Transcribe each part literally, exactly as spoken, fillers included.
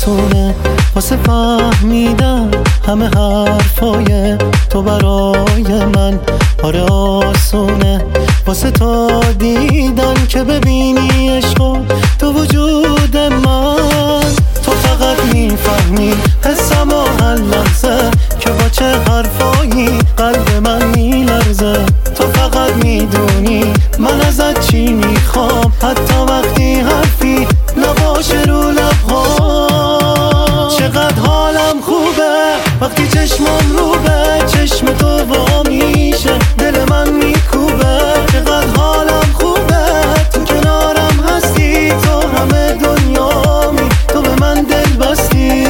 آسونه واسه فهمیدن همه حرفای تو برای من. آره آسونه واسه تا دیدن که ببینی عشقو تو وجود من. تو فقط میفهمی حسم و هر لحظه که با چه حرفایی قلب من میلرزه. تو فقط میدونی من ازت چی میخوام، حتی وقتی حرفی نباشه رو لب‌هام. چقدر حالم خوبه وقتی چشمم رو به چشم تو وا میشه، دل من میکوبه. چقدر حالم خوبه تو کنارم هستی، تو همه دنیامی، تو به من دل بستی.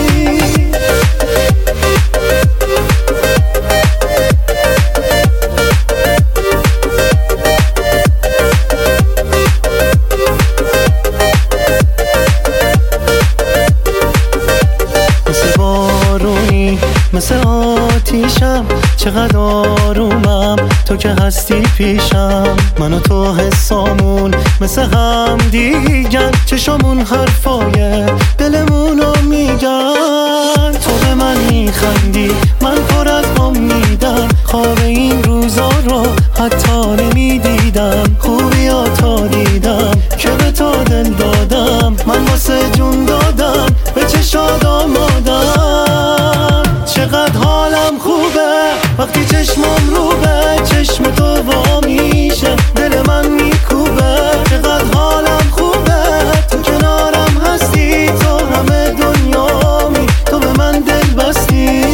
مثل آتیشم چقدر آرومم تو که هستی پیشم. من و تو حسامون مثل هم دیگن، چشامون حرفای دلمونو میگن. تو به من میخندی من پر از امیدم، خواب این روزا رو حتی نمیدیدم. خوبیا تا دیدم که به تو دل دادم، من واسه جون دادم به چشاد آمادم. چقدر حالم خوبه وقتی چشمم رو به چشم تو وا میشه، دل من میکوبه. چقدر حالم خوبه تو کنارم هستی، تو همه دنیامی، تو به من دل بستی.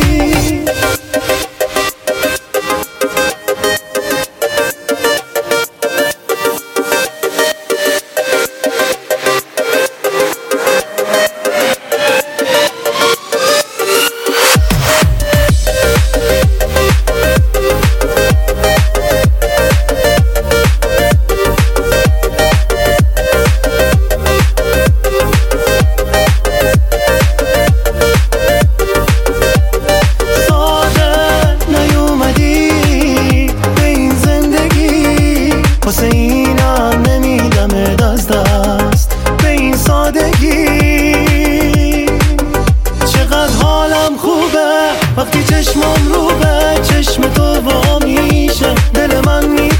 واسه اینم نمیدمت از دست به این سادگی. چقدر حالم خوبه وقتی چشمم رو به چشم تو وا میشه، دل من می